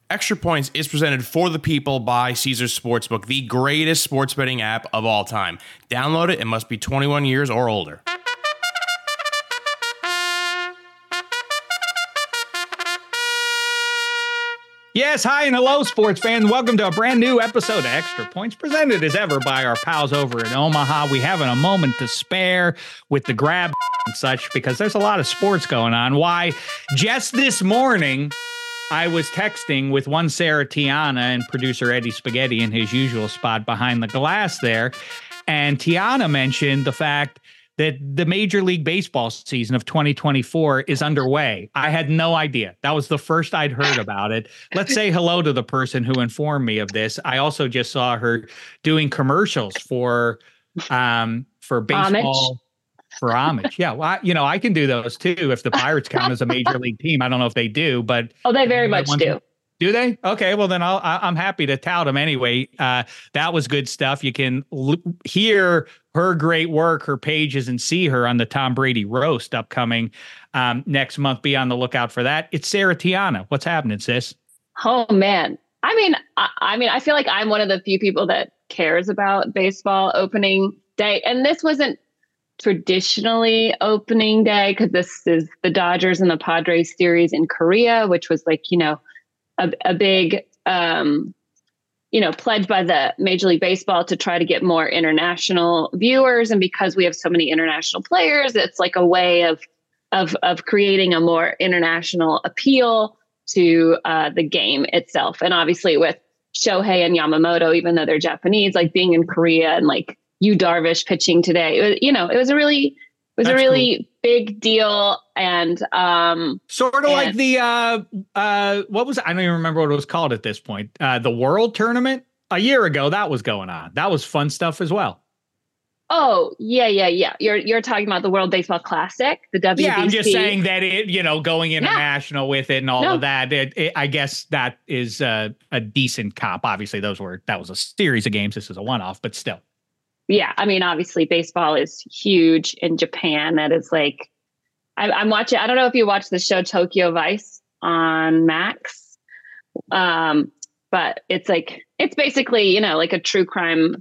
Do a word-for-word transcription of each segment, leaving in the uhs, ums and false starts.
Extra Points is presented for the people by Caesars Sportsbook, the greatest sports betting app of all time. Download it and must be twenty-one years or older. Yes, hi and hello, sports fans. Welcome to a brand new episode of Extra Points, presented as ever by our pals over in Omaha. We have a moment to spare with the grab and such because there's a lot of sports going on. Why? Just this morning, I was texting with one Sarah Tiana and producer Eddie Spaghetti in his usual spot behind the glass there. And Tiana mentioned the fact that the Major League Baseball season of twenty twenty-four is underway. I had no idea. That was the first I'd heard about it. Let's say hello to the person who informed me of this. I also just saw her doing commercials for um, for baseball. Homage. For homage. Yeah. Well, I, you know, I can do those too. If the Pirates count as a major league team, I don't know if they do, but. Oh, they very much do. To, do they? Okay. Well, then I'll, I'm happy to tout them anyway. Uh, that was good stuff. You can l- hear her great work, her pages, and see her on the Tom Brady roast upcoming um, next month. Be on the lookout for that. It's Sarah Tiana. What's happening, sis? Oh, man. I mean, I, I mean, I feel like I'm one of the few people that cares about baseball opening day. And this wasn't traditionally opening day because this is the Dodgers and the Padres series in Korea, which was like, you know, a, a big, um, you know, pledge by the Major League Baseball to try to get more international viewers. And because we have so many international players, it's like a way of, of, of creating a more international appeal to uh, the game itself. And obviously with Shohei and Yamamoto, even though they're Japanese, like being in Korea and like, Yu Darvish pitching today. It was, you know, it was a really, it was That's a really cool. big deal. And um, sort of and, like the, uh, uh, what was, I don't even remember what it was called at this point. Uh, the World Tournament a year ago, that was going on. That was fun stuff as well. Oh, yeah, yeah, yeah. You're, you're talking about the World Baseball Classic, the W B C. Yeah, I'm just saying that it, you know, going international yeah. with it and all no. of that, it, it, I guess that is uh, a decent comp. Obviously those were, that was a series of games. This is a one-off, but still. Yeah, I mean, obviously, baseball is huge in Japan. That is like, I, I'm watching. I don't know if you watch the show Tokyo Vice on Max, um, but it's like it's basically you know like a true crime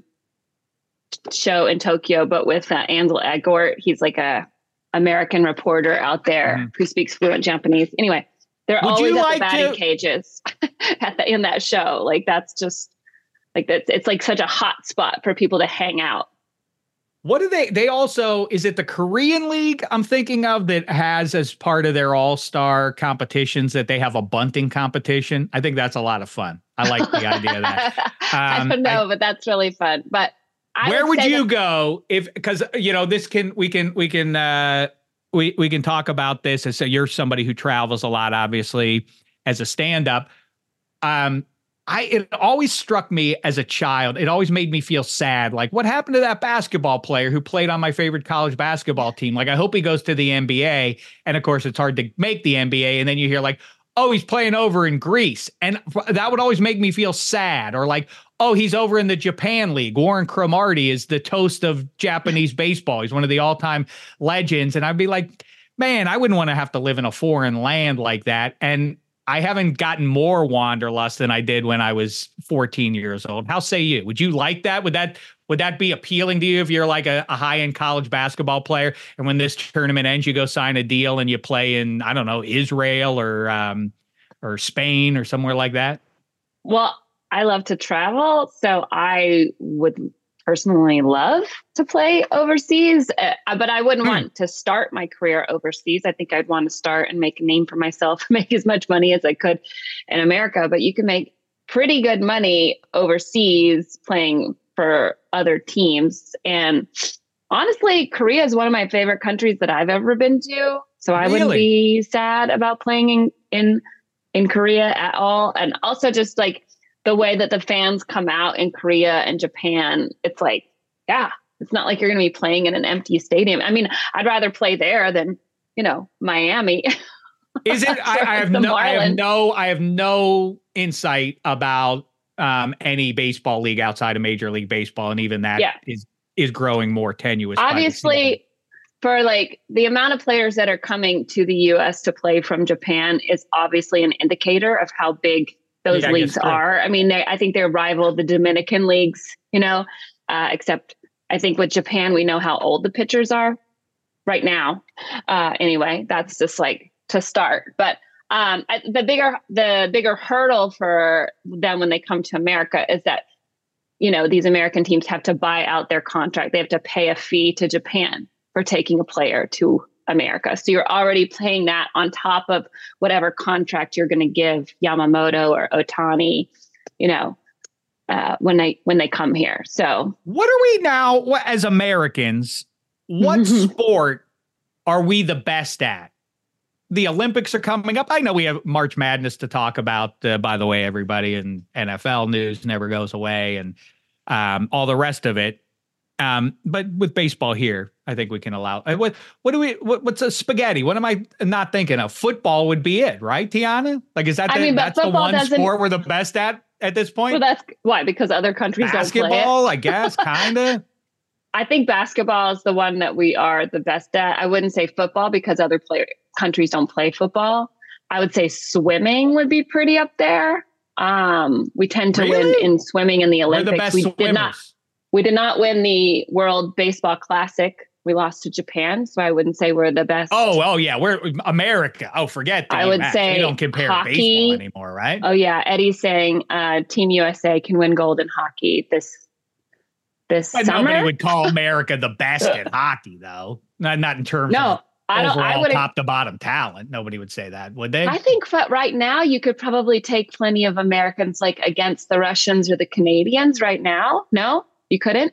show in Tokyo, but with uh, Ansel Elgort. He's like a American reporter out there mm. who speaks fluent Japanese. Anyway, they're Would always at like the batting to- cages at the, in that show. Like that's just. Like that's it's like such a hot spot for people to hang out. What do they they also is it the Korean League I'm thinking of that has as part of their all-star competitions that they have a bunting competition? I think that's a lot of fun. I like the idea of that. Um, I don't know, I, but that's really fun. But I where would, would you that- go if because you know this can we can we can uh, we we can talk about this as so you're somebody who travels a lot, obviously, as a stand-up. Um I, it always struck me as a child. It always made me feel sad. Like, what happened to that basketball player who played on my favorite college basketball team? Like, I hope he goes to the N B A. And of course, it's hard to make the N B A. And then you hear like, oh, he's playing over in Greece. And that would always make me feel sad. Or like, oh, he's over in the Japan League. Warren Cromartie is the toast of Japanese baseball. He's one of the all-time legends. And I'd be like, man, I wouldn't want to have to live in a foreign land like that. And I haven't gotten more wanderlust than I did when I was fourteen years old. How say you? Would you like that? Would that would that be appealing to you if you're like a, a high-end college basketball player and when this tournament ends, you go sign a deal and you play in, I don't know, Israel or um, or Spain or somewhere like that? Well, I love to travel, so I would personally love to play overseas, uh, but I wouldn't hmm. want to start my career overseas. I think I'd want to start and make a name for myself, make as much money as I could in America, but you can make pretty good money overseas playing for other teams. And honestly, Korea is one of my favorite countries that I've ever been to. So I really? wouldn't be sad about playing in, in, in Korea at all. And also just like, the way that the fans come out in Korea and Japan, it's like, yeah, it's not like you're going to be playing in an empty stadium. I mean, I'd rather play there than, you know, Miami. Is it? I, I have no, I have no, I have no insight about um, any baseball league outside of Major League Baseball, and even that yeah. is is growing more tenuous. Obviously, for like the amount of players that are coming to the U S to play from Japan is obviously an indicator of how big those Yeah, I leagues guess true. are. I mean, they, I think they're rival the Dominican leagues, you know, uh, except I think with Japan, we know how old the pitchers are right now. Uh, anyway, that's just like to start. But um, I, the bigger the bigger hurdle for them when they come to America is that, you know, these American teams have to buy out their contract. They have to pay a fee to Japan for taking a player to America. So you're already paying that on top of whatever contract you're going to give Yamamoto or Ohtani, you know, uh, when they when they come here. So what are we now what, as Americans? What sport are we the best at? The Olympics are coming up. I know we have March Madness to talk about. Uh, by the way, everybody, and N F L news never goes away, and um, all the rest of it. Um, but with baseball here, I think we can allow. Uh, what what do we? What, what's a spaghetti? What am I not thinking of? Football would be it, right, Tiana? Like, is that I the, mean, but that's the football one doesn't- sport we're the best at at this point? well, that's why, because other countries don't play it. Basketball, I guess, kind of. I think basketball is the one that we are the best at. I wouldn't say football because other player countries don't play football. I would say swimming would be pretty up there. Um, we tend to Really? win in swimming in the We're Olympics. the best we swimmers. did not. We did not win the World Baseball Classic. We lost to Japan, so I wouldn't say we're the best. Oh, oh yeah, we're America. Oh, forget that. I would Max. say we don't compare hockey. baseball anymore, right? Oh yeah, Eddie's saying uh, Team U S A can win gold in hockey this this But summer. nobody would call America the best at hockey, though. Not not in terms No, of I don't. I overall would. top to bottom talent. Nobody would say that, would they? I think for right now you could probably take plenty of Americans like against the Russians or the Canadians right now. No, you couldn't.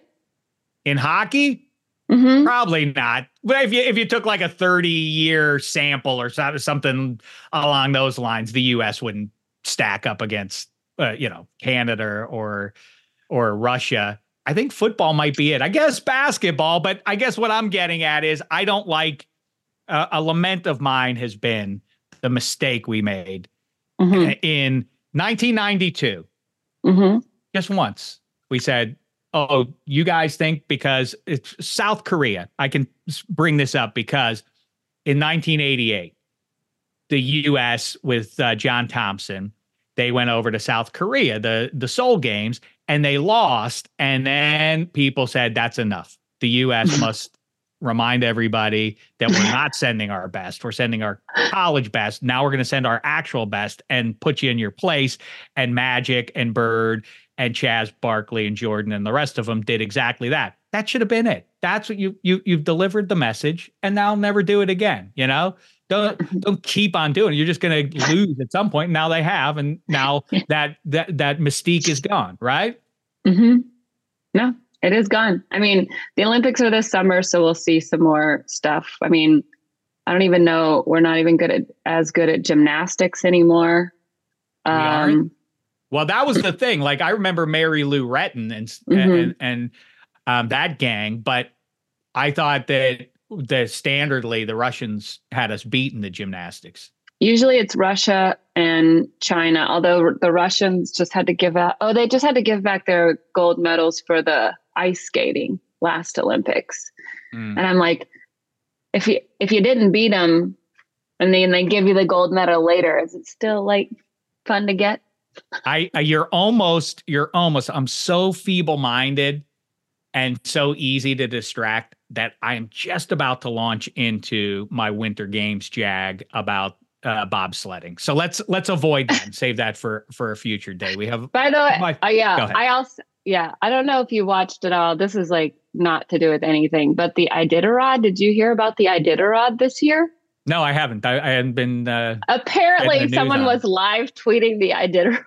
In hockey, Mm-hmm. probably not. But if you if you took like a thirty year sample or so- something along those lines, the U S wouldn't stack up against uh, you know Canada or or Russia. I think football might be it. I guess basketball, but I guess what I'm getting at is I don't like uh, a lament of mine has been the mistake we made Mm-hmm. in nineteen ninety-two. Mm-hmm. Just once we said, oh, you guys think because it's South Korea. I can s- bring this up because in nineteen eighty-eight, the U S with uh, John Thompson, they went over to South Korea, the, the Seoul Games, and they lost. And then people said, that's enough. The U S must remind everybody that we're not sending our best. We're sending our college best. Now we're going to send our actual best and put you in your place. And Magic and Bird and Chaz Barkley and Jordan and the rest of them did exactly that. That should have been it. That's what you you you've delivered the message, and now never do it again. You know, don't don't keep on doing it. You're just going to lose at some point. Now they have, and now that that that mystique is gone. Right? Mm-hmm. No, it is gone. I mean, the Olympics are this summer, so we'll see some more stuff. I mean, I don't even know. We're not even good at as good at gymnastics anymore. We Um, aren't? Well, that was the thing. Like I remember Mary Lou Retton and Mhm. and and um, that gang, but I thought that the standardly the Russians had us beat in the gymnastics. Usually it's Russia and China, although the Russians just had to give out, oh, they just had to give back their gold medals for the ice skating last Olympics. Mm. And I'm like, if you, if you didn't beat them and then they give you the gold medal later, is it still like fun to get? I, I you're almost you're almost I'm so feeble-minded and so easy to distract that I am just about to launch into my Winter Games jag about uh, bobsledding. So let's let's avoid that and save that for for a future day. We have By the way, My- uh, Go yeah, ahead. I also, yeah, I don't know if you watched it all. This is like not to do with anything, but the Iditarod, did you hear about the Iditarod this year? no, I haven't. I, I hadn't been. Uh, Apparently, Getting the news someone on was live tweeting the Iditarod.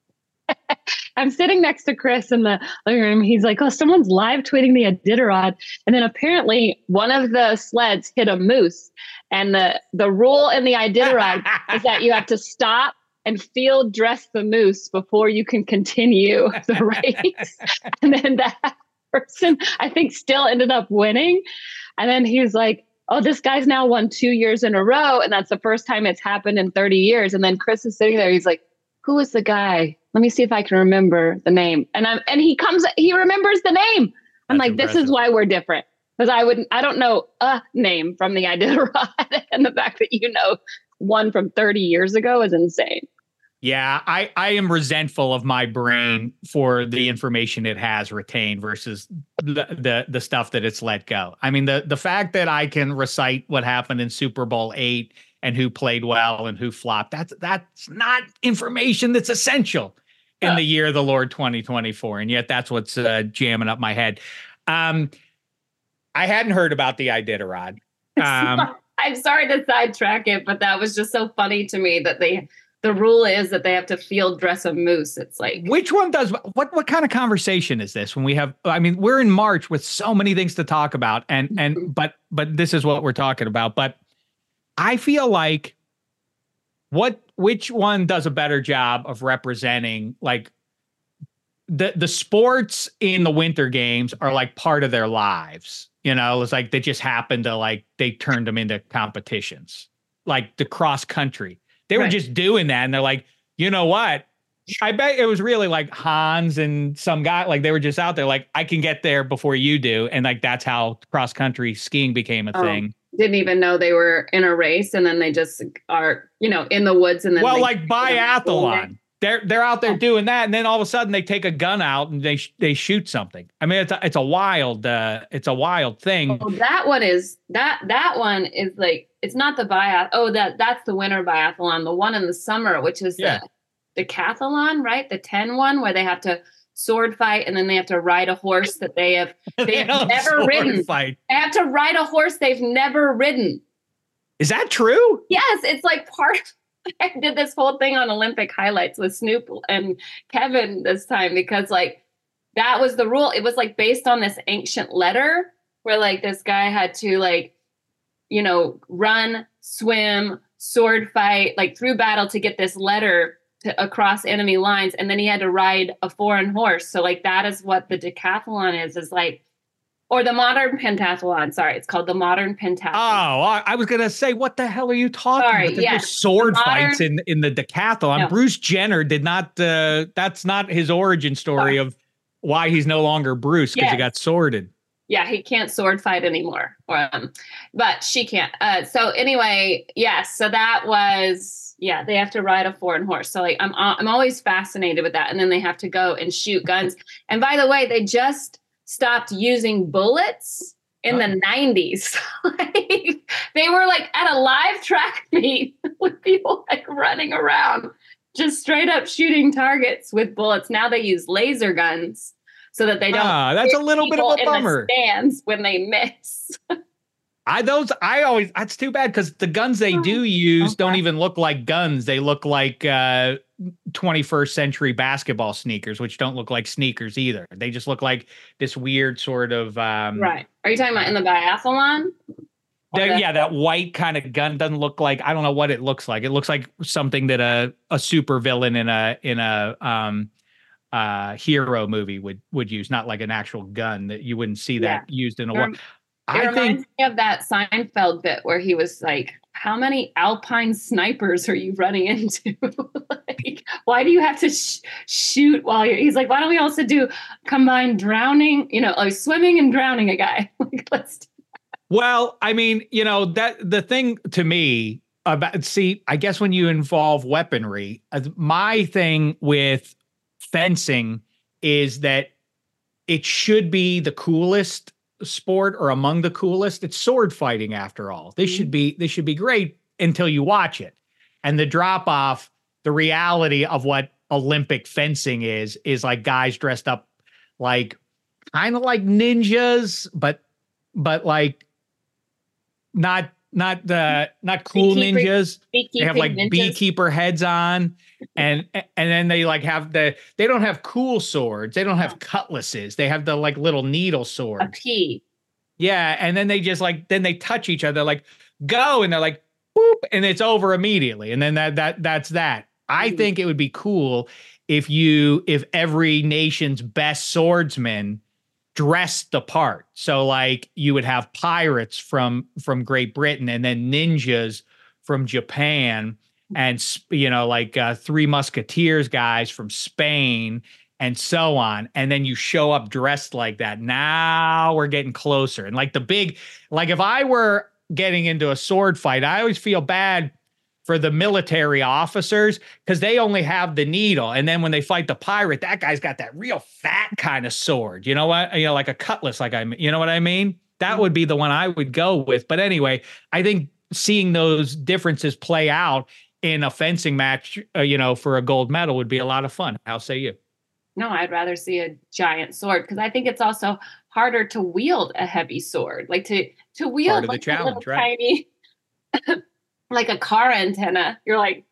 I'm sitting next to Chris in the living room. He's like, oh, someone's live tweeting the Iditarod. And then apparently one of the sleds hit a moose. And the, the rule in the Iditarod is that you have to stop and field dress the moose before you can continue the race. And then that person, I think, still ended up winning. And then he was like, oh, this guy's now won two years in a row. And that's the first time it's happened in thirty years. And then Chris is sitting there. He's like, who was the guy? Let me see if I can remember the name. And I'm, and he comes, he remembers the name. I'm That's like, this impressive. is why we're different. Because I wouldn't, I don't know a name from the Iditarod. And the fact that you know one from thirty years ago is insane. Yeah, I, I am resentful of my brain for the information it has retained versus the, the the stuff that it's let go. I mean, the the fact that I can recite what happened in Super Bowl eight and who played well and who flopped, that's that's not information that's essential in the year of the Lord twenty twenty-four. And yet that's what's uh, jamming up my head. Um, I hadn't heard about the Iditarod. Um, I'm sorry to sidetrack it, but that was just so funny to me that they the rule is that they have to field dress a moose. It's like, which one does what? What kind of conversation is this when we have? I mean, we're in March with so many things to talk about, and and but but this is what we're talking about. But I feel like what which one does a better job of representing like the the sports in the winter games are like part of their lives. You know, it's like they just happen to like they turned them into competitions, like the cross country. They were right. just doing that. And they're like, you know what? I bet it was really like Hans and some guy, like they were just out there like, I can get there before you do. And like, that's how cross country skiing became a oh, thing. Didn't even know they were in a race. And then they just are, you know, in the woods. And then well, like biathlon, they're, they're out there doing that. And then all of a sudden they take a gun out and they, sh- they shoot something. I mean, it's a, it's a wild, uh, it's a wild thing. Oh, that one is that, that one is like, it's not the biath. Oh, that that's the winter biathlon. The one in the summer, which is yeah. the decathlon, right? The ten one where they have to sword fight and then they have to ride a horse that they have they, they have never ridden. Fight. They have to ride a horse they've never ridden. Is that true? Yes, it's like part. Of, I did this whole thing on Olympic highlights with Snoop and Kevin this time because like that was the rule. It was like based on this ancient letter where like this guy had to like, you know, run, swim, sword fight, like through battle to get this letter to, across enemy lines. And then he had to ride a foreign horse. So like, that is what the decathlon is, is like, or the modern pentathlon. Sorry, it's called the modern pentathlon. Oh, I, I was going to say, what the hell are you talking Sorry, about? There's yes. no sword modern, fights in, in the decathlon. No. Bruce Jenner did not, uh, that's not his origin story Sorry. of why he's no longer Bruce because yes. he got sworded. Yeah, he can't sword fight anymore. Um, but she can't. Uh, so anyway, yes. Yeah, so that was, yeah, they have to ride a foreign horse. So like, I'm, I'm always fascinated with that. And then they have to go and shoot guns. And by the way, they just stopped using bullets in oh. the nineties. Like, they were like at a live track meet with people like running around, just straight up shooting targets with bullets. Now they use laser guns. So that they don't. Ah, that's a little bit of a bummer. In the stands when they miss. I those I always that's too bad because the guns they do use okay. don't even look like guns. They look like uh, twenty-first century basketball sneakers, which don't look like sneakers either. They just look like this weird sort of. Um, right. Are you talking about in the biathlon? The, the, yeah, that white kind of gun doesn't look like. I don't know what it looks like. It looks like something that a a super villain in a in a. Um, uh hero movie would would use, not like an actual gun that you wouldn't see that yeah. used in a war. It I reminds think me of that Seinfeld bit where he was like, how many Alpine snipers are you running into? Like, why do you have to sh- shoot while you're, he's like, why don't we also do combined drowning, you know, like swimming and drowning a guy? Like, let's do that. Well, I mean, you know, that the thing to me about, see, I guess when you involve weaponry, uh, my thing with fencing is that it should be the coolest sport or among the coolest. It's sword fighting after all. This mm-hmm. should be this should be great until you watch it. And the drop off, the reality of what Olympic fencing is, is like guys dressed up like kind of like ninjas, but but like not not the not cool beekeeper, ninjas. They have like ninjas. Beekeeper heads on, and and then they like have the they don't have cool swords. They don't have cutlasses. They have the like little needle swords. A P. Yeah, and then they just like then they touch each other like go, and they're like boop, and it's over immediately. And then that that that's that. I mm. think it would be cool if you if every nation's best swordsman dressed the part. So like you would have pirates from from Great Britain and then ninjas from Japan and you know like uh, Three Musketeers guys from Spain and so on. And then you show up dressed like that. Now we're getting closer. And like the big like if I were getting into a sword fight, I always feel bad for the military officers because they only have the needle. And then when they fight the pirate, that guy's got that real fat kind of sword. You know what? You know, like a cutlass, like I, you know what I mean? That would be the one I would go with. But anyway, I think seeing those differences play out in a fencing match, uh, you know, for a gold medal would be a lot of fun. How say you? No, I'd rather see a giant sword because I think it's also harder to wield a heavy sword, like to to wield Part of the like challenge, a little right? tiny, like a car antenna. You're like,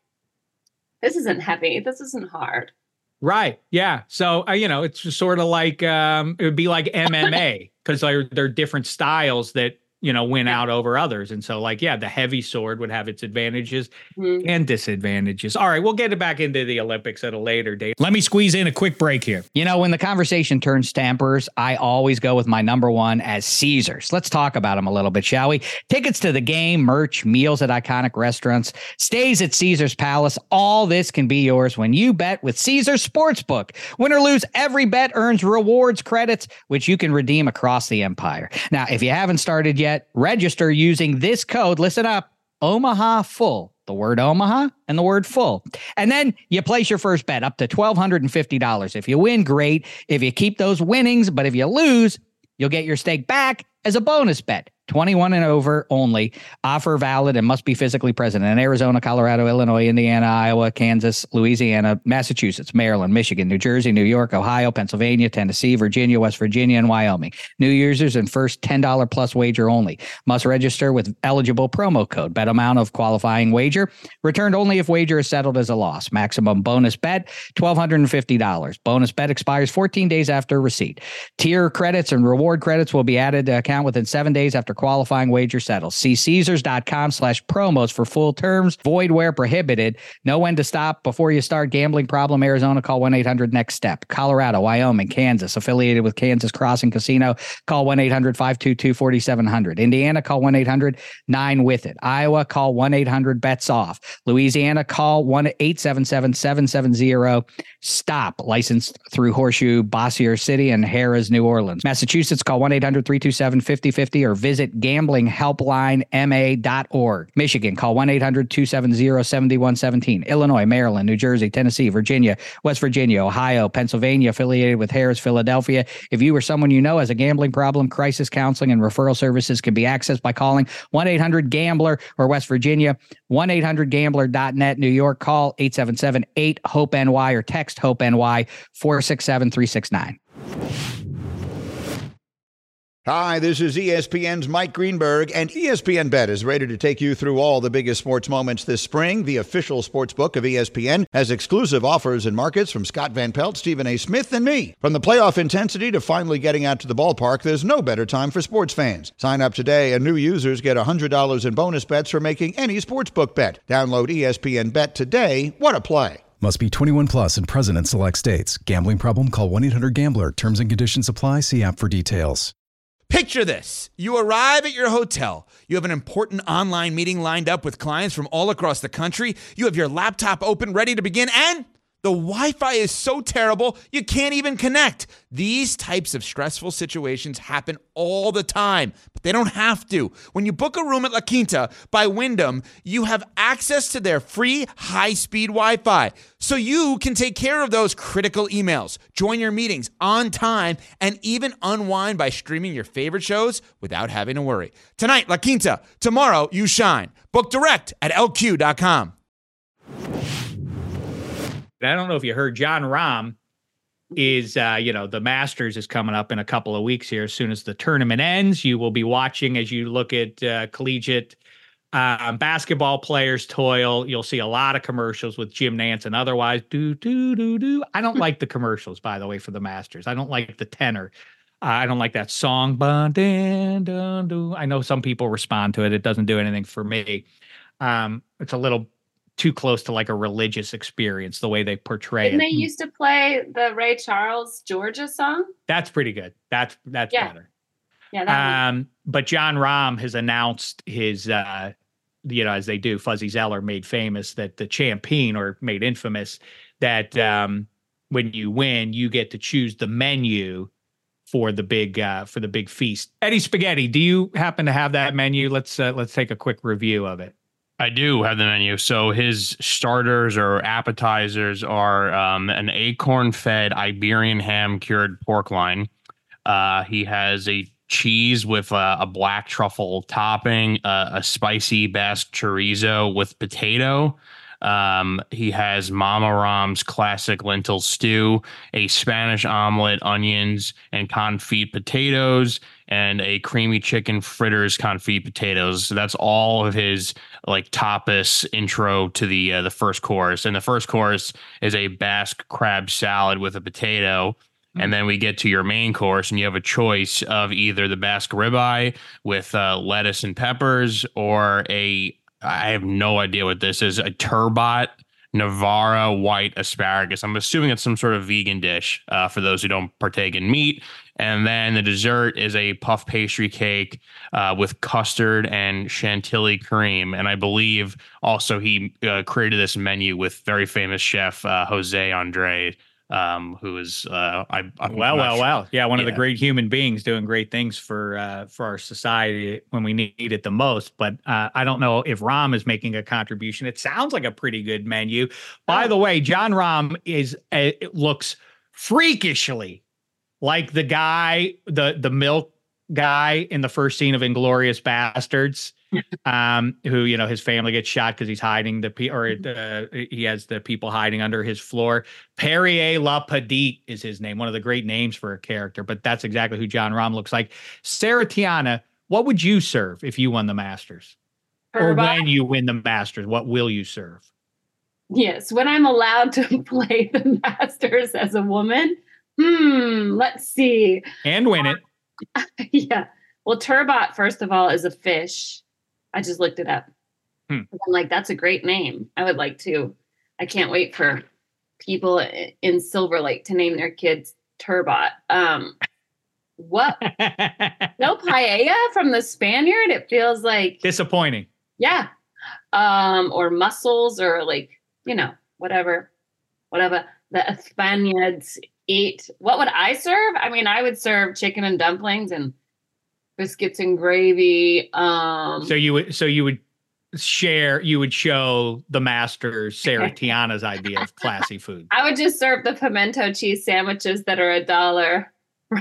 this isn't heavy. This isn't hard. Right. Yeah. So, uh, you know, it's just sort of like, um, it would be like M M A because they're, they're different styles that, you know, win Yeah. out over others. And so like, yeah, the heavy sword would have its advantages Mhm. and disadvantages. All right. We'll get it back into the Olympics at a later date. Let me squeeze in a quick break here. You know, when the conversation turns stampers, I always go with my number one as Caesars. Let's talk about them a little bit, shall we? Tickets to the game, merch, meals at iconic restaurants, stays at Caesars Palace. All this can be yours when you bet with Caesars Sportsbook. Win or lose, every bet earns rewards credits, which you can redeem across the empire. Now, if you haven't started yet, register using this code. Listen up, Omaha Full. The word Omaha and the word full. And then you place your first bet up to one thousand two hundred fifty dollars. If you win, great. If you keep those winnings, but if you lose, you'll get your stake back as a bonus bet. twenty-one and over only. Offer valid and must be physically present in Arizona, Colorado, Illinois, Indiana, Iowa, Kansas, Louisiana, Massachusetts, Maryland, Michigan, New Jersey, New York, Ohio, Pennsylvania, Tennessee, Virginia, West Virginia, and Wyoming. New users and first ten dollars plus wager only. Must register with eligible promo code. Bet amount of qualifying wager. Returned only if wager is settled as a loss. Maximum bonus bet, one thousand two hundred fifty dollars. Bonus bet expires fourteen days after receipt. Tier credits and reward credits will be added to account within seven days after qualifying wager settles. See Caesars.com slash promos for full terms. Void where prohibited. Know when to stop before you start. Gambling problem? Arizona, call one eight hundred next step. Colorado, Wyoming, Kansas, affiliated with Kansas Crossing Casino, call one eight hundred five two two four seven zero zero. Indiana, call one eight hundred nine with it. Iowa, call one eight hundred bets off. Louisiana, call one eight seven seven seven seven zero stop. Licensed through Horseshoe, Bossier City, and Harrah's, New Orleans. Massachusetts, call one eight hundred three two seven five zero five zero or visit gambling helpline m a dot org. Michigan, call one eight hundred two seven zero seven one one seven. Illinois, Maryland, New Jersey, Tennessee, Virginia, West Virginia, Ohio, Pennsylvania, affiliated with Harrah's, Philadelphia. If you or someone you know has a gambling problem, crisis counseling and referral services can be accessed by calling one eight hundred gambler or West Virginia, one eight hundred gambler dot net. New York, call eight seven seven eight hope N Y or text hope N Y four six seven three six nine. Hi, this is E S P N's Mike Greenberg, and E S P N Bet is ready to take you through all the biggest sports moments this spring. The official sports book of E S P N has exclusive offers and markets from Scott Van Pelt, Stephen A. Smith, and me. From the playoff intensity to finally getting out to the ballpark, there's no better time for sports fans. Sign up today, and new users get one hundred dollars in bonus bets for making any sportsbook bet. Download E S P N Bet today. What a play. Must be twenty-one plus and present in select states. Gambling problem? Call one eight hundred gambler. Terms and conditions apply. See app for details. Picture this. You arrive at your hotel. You have an important online meeting lined up with clients from all across the country. You have your laptop open, ready to begin, and the Wi-Fi is so terrible, you can't even connect. These types of stressful situations happen all the time, but they don't have to. When you book a room at La Quinta by Wyndham, you have access to their free high-speed Wi-Fi, so you can take care of those critical emails, join your meetings on time, and even unwind by streaming your favorite shows without having to worry. Tonight, La Quinta. Tomorrow, you shine. Book direct at L Q dot com. I don't know if you heard, John Rahm is, uh, you know, the Masters is coming up in a couple of weeks here. As soon as the tournament ends, you will be watching as you look at uh, collegiate um, basketball players toil. You'll see a lot of commercials with Jim Nance and otherwise. Do, do, do, do. I don't like the commercials, by the way, for the Masters. I don't like the tenor. Uh, I don't like that song. Bun, dun, dun, dun. I know some people respond to it. It doesn't do anything for me. Um, it's a little too close to like a religious experience, the way they portray Didn't it. they used to play the Ray Charles Georgia song? That's pretty good. That's that's Yeah. better. Yeah. That Um, but John Rahm has announced his, uh, you know, as they do, Fuzzy Zeller made famous that the champion, or made infamous, that um, when you win, you get to choose the menu for the big uh, for the big feast. Eddie Spaghetti, do you happen to have that menu? Let's uh, let's take a quick review of it. I do have the menu. So his starters or appetizers are um, an acorn-fed Iberian ham cured pork loin. Uh, he has a cheese with a, a black truffle topping, uh, a spicy Basque chorizo with potato. Um, he has Mama Ram's classic lentil stew, a Spanish omelet, onions, and confit potatoes, and a creamy chicken fritters confit potatoes. So that's all of his like tapas intro to the uh, the first course. And the first course is a Basque crab salad with a potato. And then we get to your main course, and you have a choice of either the Basque ribeye with uh, lettuce and peppers, or a, I have no idea what this is, a turbot Navarra white asparagus. I'm assuming it's some sort of vegan dish uh, for those who don't partake in meat. And then the dessert is a puff pastry cake uh, with custard and chantilly cream. And I believe also he uh, created this menu with very famous chef uh, Jose Andre. Um, who is uh, I I'm well, well, sure. well, yeah, one yeah. of the great human beings doing great things for uh, for our society when we need it the most. But uh, I don't know if Rahm is making a contribution. It sounds like a pretty good menu. By Oh. the way, John Rahm is uh, it looks freakishly like the guy, the the milk guy in the first scene of Inglourious Bastards. um, who, you know, his family gets shot because he's hiding the pe- or uh, he has the people hiding under his floor. Perrier Lapadite is his name, one of the great names for a character, but that's exactly who John Rahm looks like. Sarah Tiana, what would you serve if you won the Masters? Or Turbot? when you win the Masters, what will you serve? Yes, when I'm allowed to play the Masters as a woman. Hmm, let's see. And win it. Yeah. Well, turbot, first of all, is a fish. I just looked it up. Hmm. I'm like, that's a great name. I would like to. I can't wait for people in Silver Lake to name their kids turbot. Um, what? No paella from the Spaniard? It feels like, Disappointing. yeah. Um, or mussels or like, you know, whatever, whatever the Spaniards eat. What would I serve? I mean, I would serve chicken and dumplings and biscuits and gravy. Um, So you would, so you would share, you would show the Masters Sarah Tiana's idea of classy food. I would just serve the pimento cheese sandwiches that are a dollar.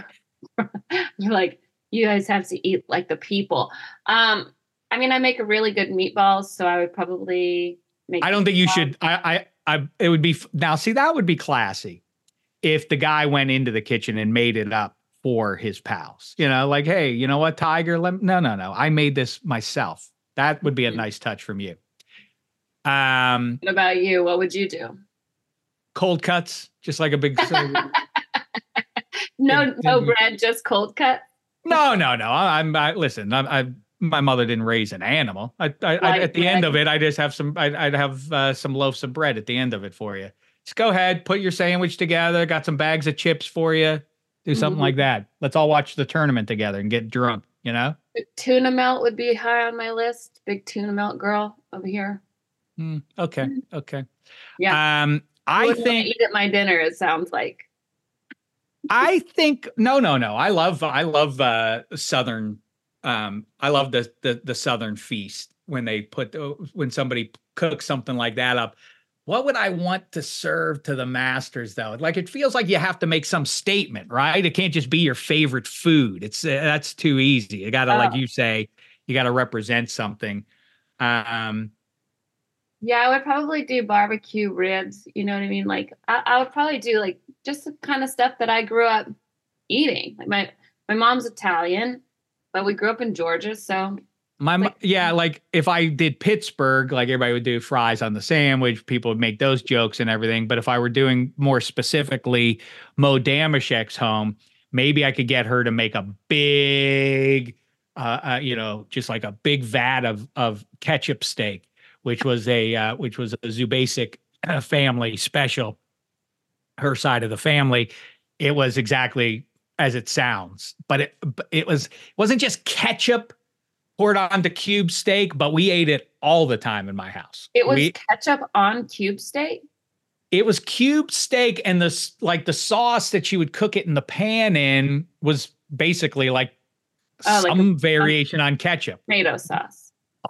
You're like, you guys have to eat like the people. Um, I mean, I make a really good meatballs, so I would probably make. I don't think you meatballs. should. I, I, I, it would be now. See, that would be classy if the guy went into the kitchen and made it up for his pals. You know, like, hey, you know what, Tiger? Let, no, no, no. I made this myself. That would be a nice touch from you. Um, What about you? What would you do? cold cuts, just like a big. No, Did- no did- bread, just cold cut. no, no, no. I, I'm. I, listen, I, I. My mother didn't raise an animal. I, I, I Like at the end bread. of it, I just have some. I'd, I'd have uh, some loaves of bread at the end of it for you. Just go ahead, put your sandwich together. Got some bags of chips for you. Do something Mhm. like that. Let's all watch the tournament together and get drunk. You know. Tuna melt would be high on my list. Big tuna melt girl over here. Mm, okay. Okay. Yeah. Um, I Wouldn't wanna think. eat at my dinner. It sounds like. I think no, no, no. I love. I love uh, Southern. Um, I love the the the Southern feast when they put the, when somebody cooks something like that up. What would I want to serve to the Masters though? Like it feels like you have to make some statement, right? It can't just be your favorite food. It's uh, that's too easy. You got to, like Oh. you say, you got to represent something. Um, Yeah, I would probably do barbecue ribs. You know what I mean? Like I, I would probably do like just the kind of stuff that I grew up eating. Like my my mom's Italian, but we grew up in Georgia, so My mo- Like- yeah, like if I did Pittsburgh, like everybody would do fries on the sandwich, people would make those jokes and everything. But if I were doing more specifically Mo Damashek's home, maybe I could get her to make a big, uh, uh, you know, just like a big vat of of ketchup steak, which was a uh, which was a Zubasic uh, family special. Her side of the family, it was exactly as it sounds, but it but it was it wasn't just ketchup poured onto cube steak, but we ate it all the time in my house. it was We- ketchup on cube steak. it was cube steak, and the s- like the sauce that you would cook it in the pan in was basically like Oh, like some variation on ketchup. Tomato sauce.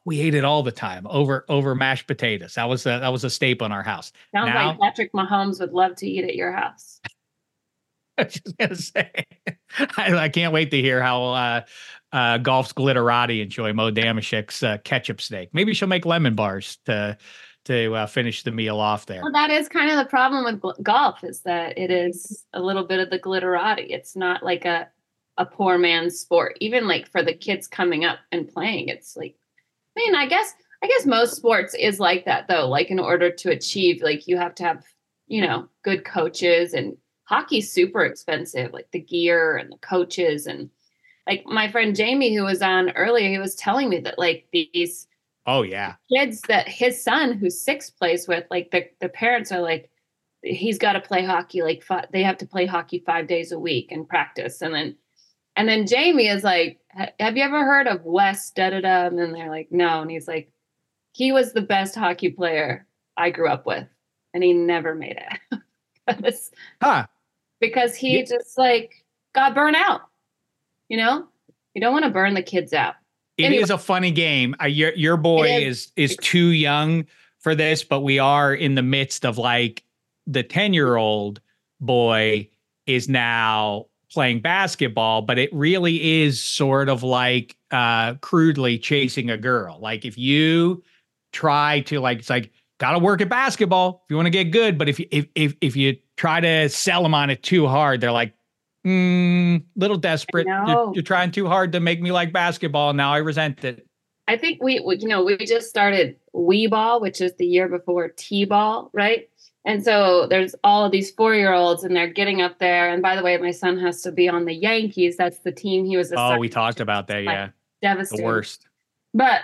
we ate it all the time over over mashed potatoes. That was a, that was a staple in our house. Sounds Now, like Patrick Mahomes would love to eat at your house. I was just gonna say, I, I can't wait to hear how uh, uh, Golf's glitterati enjoy Mo Damashek's uh, ketchup steak. Maybe she'll make lemon bars to to uh, finish the meal off there. Well, that is kind of the problem with gl- golf is that it is a little bit of the glitterati. It's not like a a poor man's sport. Even like for the kids coming up and playing, it's like, I mean, I guess I guess most sports is like that though. Like in order to achieve, like you have to have, you know, good coaches, and hockey's super expensive, like the gear and the coaches. And like my friend Jamie, who was on earlier, he was telling me that like these Oh yeah, kids that his son, who's six, plays with, like the, the parents are like, he's got to play hockey. Like fi- they have to play hockey five days a week and practice. And then, and then Jamie is like, have you ever heard of Wes da da da? And then they're like, no. And he's like, he was the best hockey player I grew up with, and he never made it. because, huh? because he Yeah. just like got burnt out. You know, you don't want to burn the kids out. It Anyway. is a funny game. Uh, your your boy It is is too young for this, but we are in the midst of like the ten year old boy is now playing basketball, but it really is sort of like uh, crudely chasing a girl. Like if you try to like, it's like got to work at basketball if you want to get good, but if you if if if you try to sell them on it too hard, they're like, Mm, little desperate. You're, know. you're trying too hard to make me like basketball. Now I resent it. I think we, we, you know, we just started Wii Ball, which is the year before T-Ball, right? And so there's all of these four-year-olds, and they're getting up there. And by the way, my son has to be on the Yankees. That's the team he was. Oh, assigned we talked to. about that. Like, Yeah, devastating. the worst. But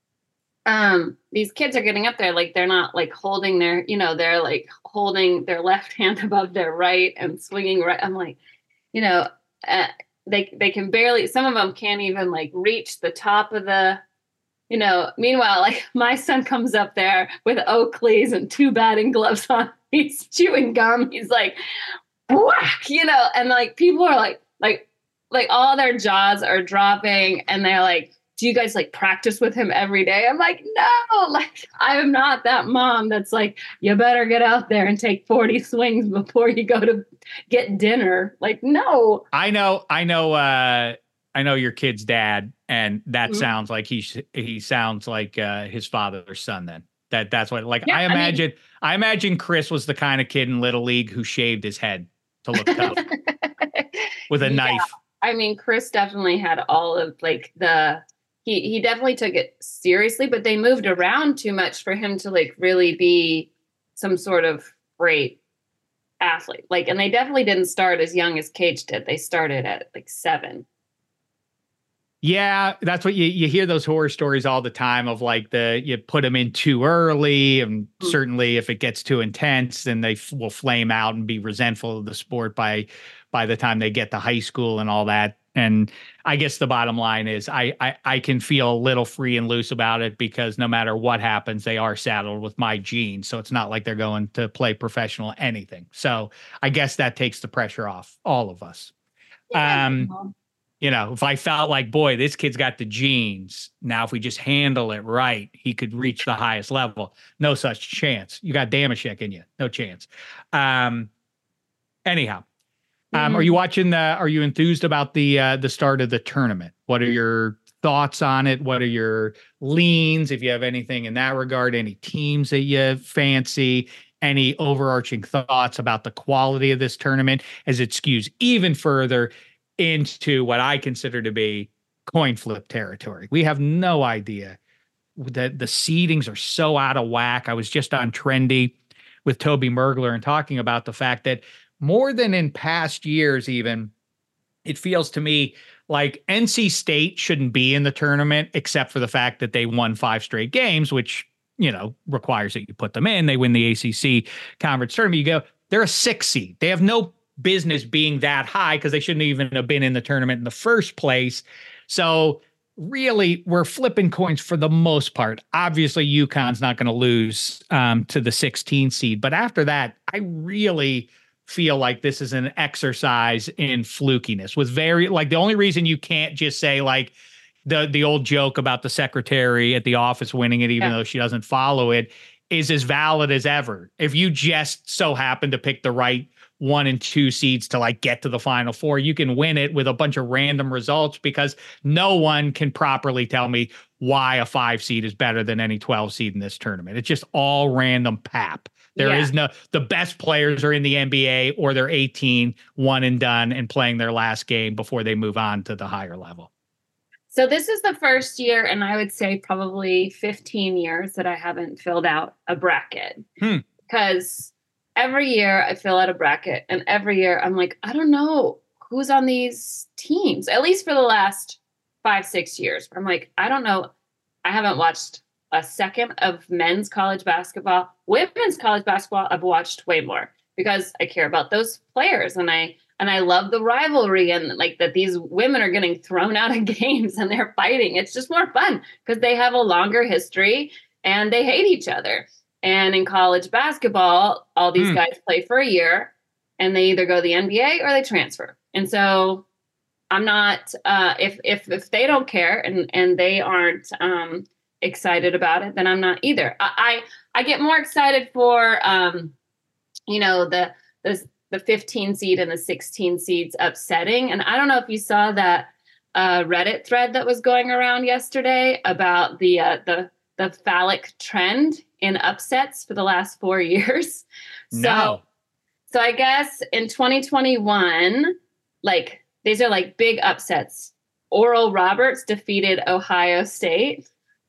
um, these kids are getting up there, like they're not like holding their, you know, they're like holding their left hand above their right and swinging right. I'm like, you know, uh, they they can barely. Some of them can't even like reach the top of the. You know, meanwhile, like my son comes up there with Oakleys and two batting gloves on. He's chewing gum. He's like, whack, you know, and like people are like, like, like all their jaws are dropping, and they're like, do you guys like practice with him every day? I'm like, no, like I am not that mom that's like, you better get out there and take forty swings before you go to get dinner. Like, no. I know, I know, uh, I know your kid's dad, and that Mhm. sounds like he sh- he sounds like uh, his father's son. Then that that's what like Yeah, I I mean- imagine. I, imagine Chris was the kind of kid in Little League who shaved his head to look tough with a Yeah. knife. I mean, Chris definitely had all of like the he he definitely took it seriously, but they moved around too much for him to like really be some sort of great athlete. Like, and they definitely didn't start as young as Cage did. They started at like seven. Yeah, that's what you you hear those horror stories all the time of like the you put them in too early, and Mm. certainly if it gets too intense, then they f- will flame out and be resentful of the sport by by the time they get to high school and all that. And I guess the bottom line is I I, I can feel a little free and loose about it because no matter what happens, they are saddled with my genes. So it's not like they're going to play professional anything. So I guess that takes the pressure off all of us. Um, You know, if I felt like, boy, this kid's got the genes. Now, if we just handle it right, he could reach the highest level. No such chance. You got Damashek in you. No chance. Um, anyhow, um, are you watching the? Are you enthused about the uh, the start of the tournament? What are your thoughts on it? What are your leans? If you have anything in that regard, any teams that you fancy? Any overarching thoughts about the quality of this tournament as it skews even further into what I consider to be coin flip territory? We have no idea that the seedings are so out of whack. I was just on Trendy with Toby Mergler and talking about the fact that more than in past years, even it feels to me like N C State shouldn't be in the tournament, except for the fact that they won five straight games, which, you know, requires that you put them in. They win the A C C conference tournament. You go, they're a six seed. They have no business being that high because they shouldn't even have been in the tournament in the first place. So really, we're flipping coins for the most part. Obviously, UConn's not going to lose um, to the sixteen seed. But after that, I really feel like this is an exercise in flukiness with very like the only reason you can't just say like, the the old joke about the secretary at the office winning it, even Yeah. though she doesn't follow it, is as valid as ever. If you just so happen to pick the right one and two seeds to like get to the final four, you can win it with a bunch of random results because no one can properly tell me why a five seed is better than any twelve seed in this tournament. It's just all random pap. There Yeah. is no, the best players are in the N B A or they're eighteen, one and done and playing their last game before they move on to the higher level. So this is the first year, and I would say probably fifteen years that I haven't filled out a bracket. Hmm. Because every year I fill out a bracket, and every year I'm like, I don't know who's on these teams, at least for the last five, six years. I'm like, I don't know. I haven't watched a second of men's college basketball. Women's college basketball, I've watched way more because I care about those players, and I and I love the rivalry and like that these women are getting thrown out of games and they're fighting. It's just more fun because they have a longer history and they hate each other. And in college basketball, all these Hmm. guys play for a year and they either go to the N B A or they transfer. And so I'm not uh, if if if they don't care and and they aren't um, excited about it, then I'm not either. I I, I get more excited for um, you know the the the fifteen seed and the sixteen seeds upsetting. And I don't know if you saw that uh, Reddit thread that was going around yesterday about the uh, the the phallic trend in upsets for the last four years. So, No. so I guess in twenty twenty-one, like these are like big upsets. Oral Roberts defeated Ohio State.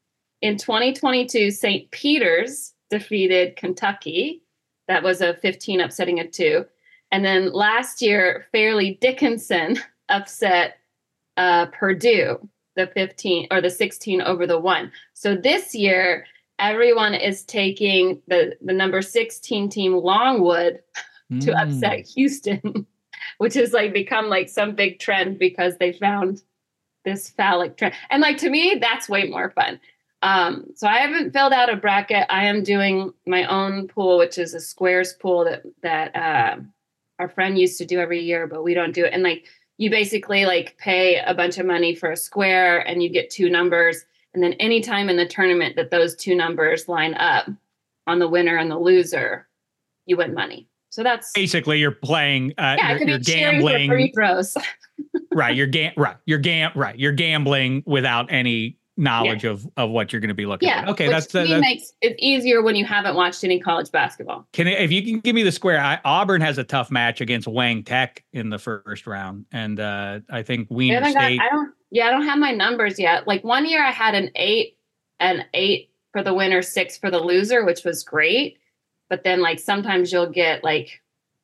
In twenty twenty-two, Saint Peter's defeated Kentucky. That was a fifteen upsetting a two. And then last year, Fairleigh Dickinson upset uh, Purdue, the fifteen or the sixteen over the one. So this year, everyone is taking the, the number sixteen team Longwood to Mm. upset Houston, which has like become like some big trend because they found this phallic trend. And like to me, that's way more fun. Um, so I haven't filled out a bracket. I am doing my own pool, which is a squares pool that that uh, our friend used to do every year, but we don't do it. And like you basically like pay a bunch of money for a square and you get two numbers. And then anytime in the tournament that those two numbers line up on the winner and the loser, you win money. So that's Basically, you're playing. Uh, yeah, I you're, could you're be cheering for gambling. free throws. Right. You're gam. Right. You're gam. Right. You're gambling without any knowledge of of what you're going to be looking Yeah. at. Okay. which That's to that, me that, makes it easier when you haven't watched any college basketball. Can if you can give me the square? I, Auburn has a tough match against Wang Tech in the first round, and uh, I think I Wiener haven't got- State. I don't. Yeah, I don't have my numbers yet. Like one year, I had an eight, an eight for the winner, six for the loser, which was great. But then, like sometimes you'll get like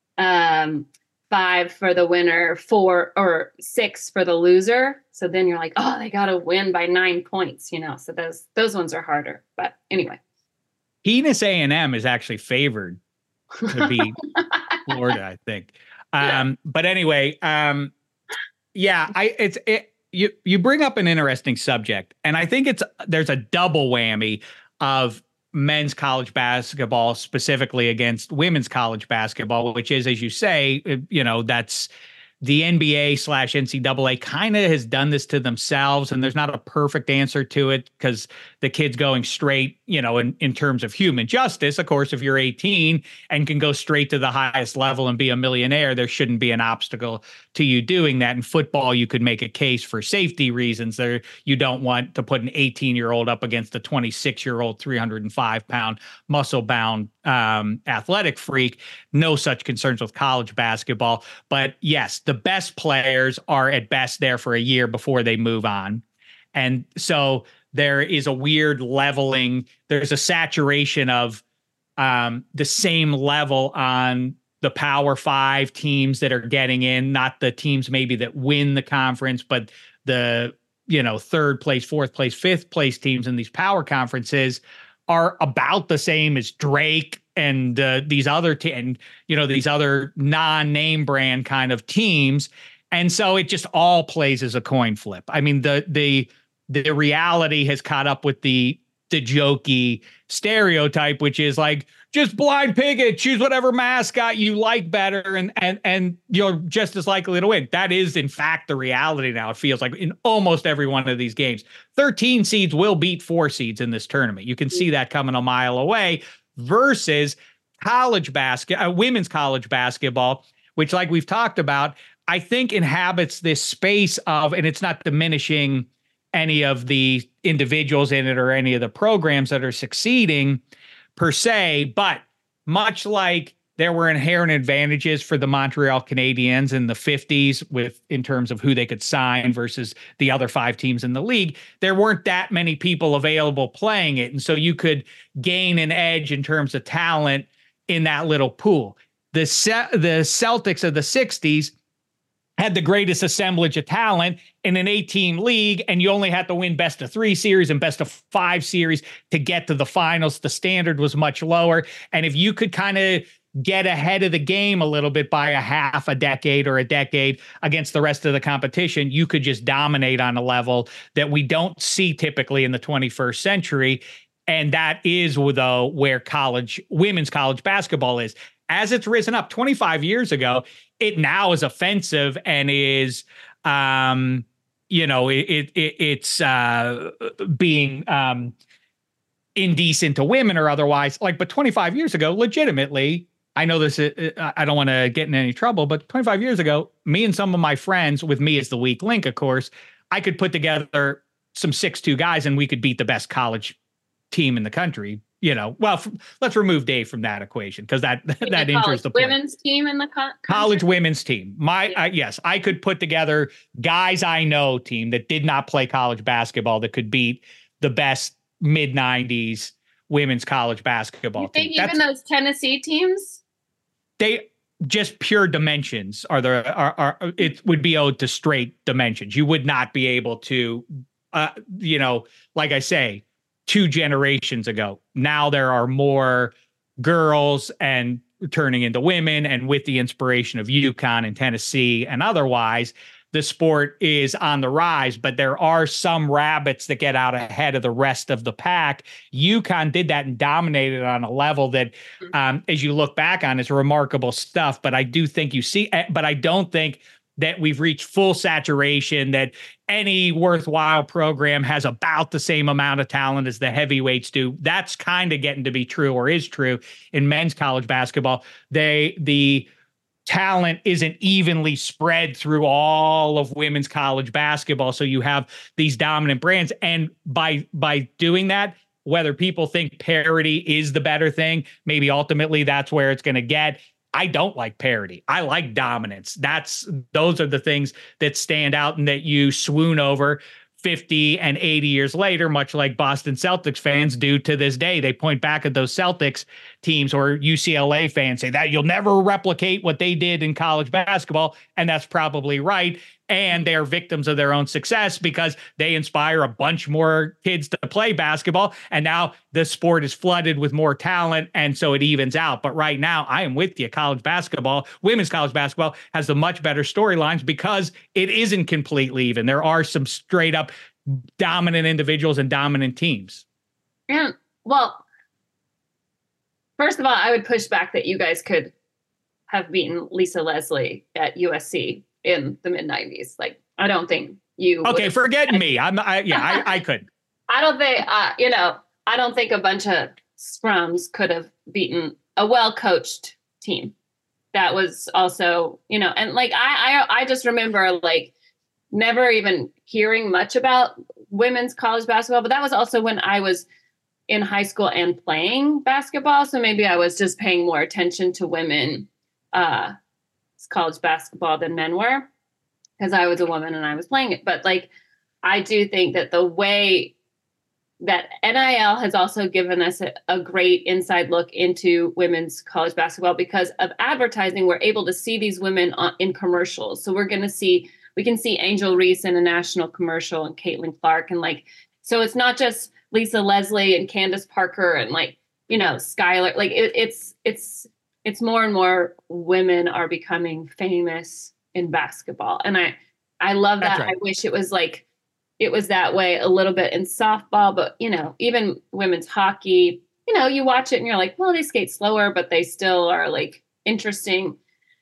um, five for the winner, four or six for the loser. So then you're like, oh, they got to win by nine points, you know. So those those ones are harder. But anyway, Penis A and M is actually favored to beat Florida, I think. Um, but anyway, um, yeah, I it's it. You you bring up an interesting subject, and I think it's there's a double whammy of men's college basketball specifically against women's college basketball, which is, as you say, uh, you know, that's the N B A slash N C double A kind of has done this to themselves, and there's not a perfect answer to it because the kid's going straight, you know, in, in terms of human justice. Of course, if you're eighteen and can go straight to the highest level and be a millionaire, there shouldn't be an obstacle to you doing that. In football, you could make a case for safety reasons. There, you don't want to put an eighteen year old up against a twenty-six year old, three hundred five pound muscle bound um, athletic freak. No such concerns with college basketball. But yes, the best players are at best there for a year before they move on. And so there is a weird leveling. There's a saturation of um, the same level on the Power Five teams that are getting in, not the teams maybe that win the conference, but the, you know, third place, fourth place, fifth place teams in these power conferences are about the same as Drake and uh, these other te- and you know these other non-name brand kind of teams, and so it just all plays as a coin flip. I mean, the the the reality has caught up with the the jokey stereotype, which is like, just blind pig it, choose whatever mascot you like better, and and and you're just as likely to win. That is, in fact, the reality now. It feels like in almost every one of these games, thirteen seeds will beat four seeds in this tournament. You can see that coming a mile away versus college basket, uh, women's college basketball, which, like we've talked about, I think inhabits this space of, and it's not diminishing any of the individuals in it or any of the programs that are succeeding per se, but much like there were inherent advantages for the Montreal Canadiens in the fifties with in terms of who they could sign versus the other five teams in the league, there weren't that many people available playing it. And so you could gain an edge in terms of talent in that little pool. The Ce- the Celtics of the sixties had the greatest assemblage of talent in an eight-team league, and you only had to win best of three series and best of five series to get to the finals. The standard was much lower. And if you could kind of get ahead of the game a little bit by a half a decade or a decade against the rest of the competition, you could just dominate on a level that we don't see typically in the twenty-first century. And that is, though, where college, women's college basketball is. As it's risen up twenty-five years ago, it now is offensive and is, um, you know, it, it, it it's uh, being um, indecent to women or otherwise. Like, but twenty-five years ago, legitimately, I know this, uh, I don't want to get in any trouble, but twenty-five years ago, me and some of my friends, with me as the weak link, of course, I could put together some six two guys and we could beat the best college team in the country. You know, well, f- let's remove Dave from that equation because that that injures the point. Women's team in the co- college women's team. My yeah. uh, yes, I could put together guys I know team that did not play college basketball that could beat the best mid nineties women's college basketball you think team. Even That's, those Tennessee teams, they just pure dimensions are there. Are, are it would be owed to straight dimensions. You would not be able to, uh, you know, like I say. Two generations ago. Now there are more girls and turning into women, and with the inspiration of UConn and Tennessee and otherwise, the sport is on the rise, but there are some rabbits that get out ahead of the rest of the pack. UConn did that and dominated on a level that, um, as you look back on, is remarkable stuff. But I do think you see, but I don't think that we've reached full saturation, that any worthwhile program has about the same amount of talent as the heavyweights do. That's kind of getting to be true, or is true, in men's college basketball. They, the talent isn't evenly spread through all of women's college basketball. So you have these dominant brands. And by, by doing that, whether people think parity is the better thing, maybe ultimately that's where it's going to get. I don't like parity. I like dominance. That's those are the things that stand out and that you swoon over fifty and eighty years later, much like Boston Celtics fans do to this day. They point back at those Celtics teams, or U C L A fans say that you'll never replicate what they did in college basketball. And that's probably right. And they're victims of their own success because they inspire a bunch more kids to play basketball. And now the sport is flooded with more talent. And so it evens out. But right now, I am with you. College basketball, women's college basketball has the much better storylines because it isn't completely even. There are some straight up dominant individuals and dominant teams. And well, first of all, I would push back that you guys could have beaten Lisa Leslie at U S C in the mid nineties. Like, I don't think you. Okay, forget me. I'm. I, yeah, I, I could. I don't think. Uh, you know, I don't think a bunch of scrums could have beaten a well-coached team. That was also, you know, and like I, I, I just remember like never even hearing much about women's college basketball. But that was also when I was in high school and playing basketball. So maybe I was just paying more attention to women. Uh, college basketball than men were, because I was a woman and I was playing it. But like, I do think that the way that N I L has also given us a, a great inside look into women's college basketball because of advertising, we're able to see these women on, in commercials. So we're going to see, we can see Angel Reese in a national commercial and Caitlin Clark. And like, so it's not just Lisa Leslie and Candace Parker and like, you know, Skylar, like it, it's, it's, it's more and more women are becoming famous in basketball. And I, I love that. Right. I wish it was like it was that way a little bit in softball, but you know, even women's hockey, you know, you watch it and you're like, well, they skate slower, but they still are like interesting.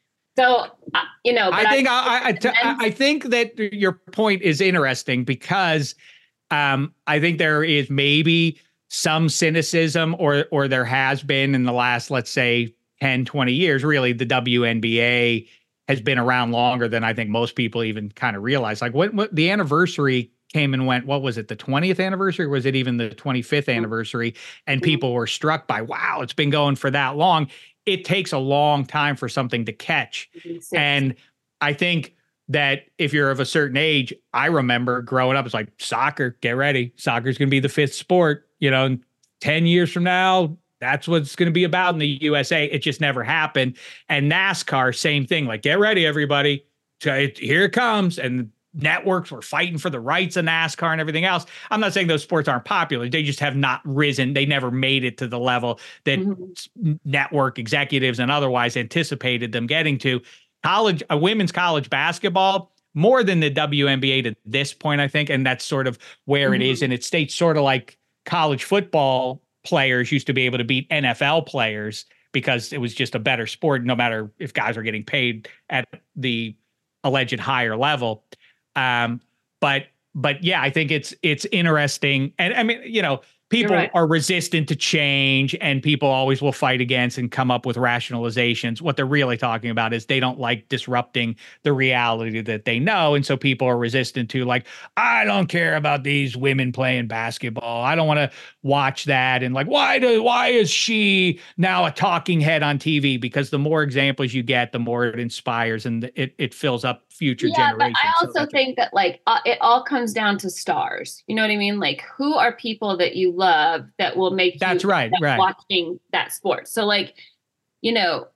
So, uh, you know, I think I, I, t- I think that your point is interesting because um, I think there is maybe some cynicism or or there has been in the last, let's say, ten, twenty years. Really, the W N B A has been around longer than I think most people even kind of realize. Like what, what the anniversary came and went, what was it, the twentieth anniversary? Or was it even the twenty-fifth anniversary? And people were struck by, wow, it's been going for that long. It takes a long time for something to catch. And I think that if you're of a certain age, I remember growing up, it's like soccer, get ready. Soccer's going to be the fifth sport, you know, and ten years from now, that's what it's going to be about in the U S A. It just never happened. And NASCAR, same thing, like, get ready, everybody. Here it comes. And networks were fighting for the rights of NASCAR and everything else. I'm not saying those sports aren't popular. They just have not risen. They never made it to the level that mm-hmm. network executives and otherwise anticipated them getting to. College, a women's college basketball, more than the W N B A to this point, I think. And that's sort of where mm-hmm. it is. And it states sort of like college football players used to be able to beat N F L players because it was just a better sport, no matter if guys are getting paid at the alleged higher level. Um, but, but yeah, I think it's, it's interesting. And I mean, you know, people right. are resistant to change and people always will fight against and come up with rationalizations. What they're really talking about is they don't like disrupting the reality that they know. And so people are resistant to like, I don't care about these women playing basketball. I don't want to watch that. And like, why do, why is she now a talking head on T V? Because the more examples you get, the more it inspires and it, it fills up future yeah, generations. But I also so think that like uh, it all comes down to stars. You know what I mean? Like who are people that you love that will make that's you right, right. watching that sport. So like, you know,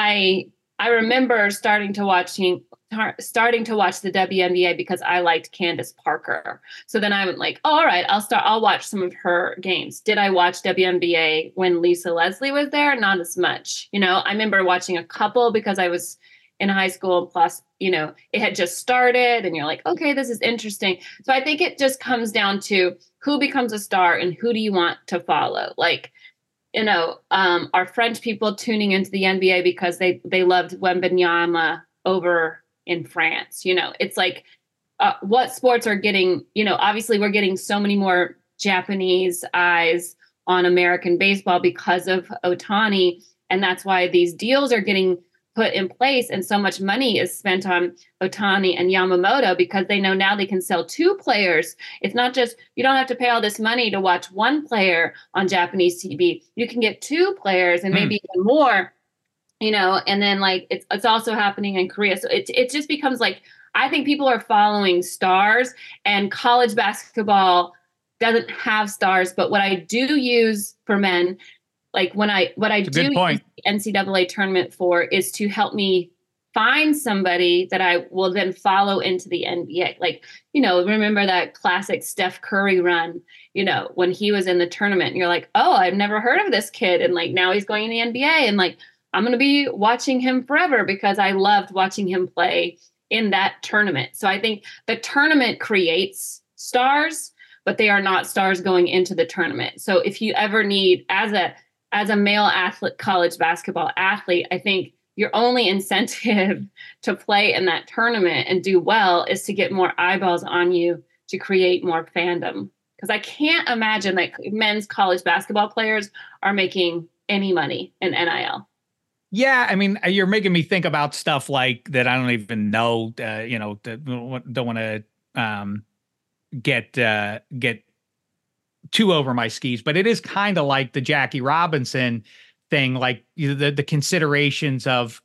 I I remember starting to watching starting to watch the W N B A because I liked Candace Parker. So then I went like, oh, all right, I'll start I'll watch some of her games. Did I watch W N B A when Lisa Leslie was there? Not as much. You know, I remember watching a couple because I was in high school, plus, you know, it had just started and you're like, okay, this is interesting. So I think it just comes down to who becomes a star and who do you want to follow? Like, you know, um, are French people tuning into the N B A because they, they loved Wembanyama over in France? You know, it's like, uh, what sports are getting, you know, obviously we're getting so many more Japanese eyes on American baseball because of Ohtani. And that's why these deals are getting put in place and so much money is spent on Ohtani and Yamamoto because they know now they can sell two players. It's not just, you don't have to pay all this money to watch one player on Japanese T V. You can get two players and maybe mm. even more, you know, and then like it's it's also happening in Korea. So it, it just becomes like, I think people are following stars and college basketball doesn't have stars. But what I do use for men, like when I, what I do use the N C double A tournament for is to help me find somebody that I will then follow into the N B A. Like, you know, remember that classic Steph Curry run, you know, when he was in the tournament and you're like, oh, I've never heard of this kid. And like, now he's going in the N B A and like, I'm going to be watching him forever because I loved watching him play in that tournament. So I think the tournament creates stars, but they are not stars going into the tournament. So if you ever need, as a, As a male athlete, college basketball athlete, I think your only incentive to play in that tournament and do well is to get more eyeballs on you to create more fandom. Because I can't imagine that men's college basketball players are making any money in N I L. Yeah, I mean, you're making me think about stuff like that. I don't even know. Uh, you know, don't want to um, get uh, get. too over my skis, but it is kind of like the Jackie Robinson thing, like you know, the, the considerations of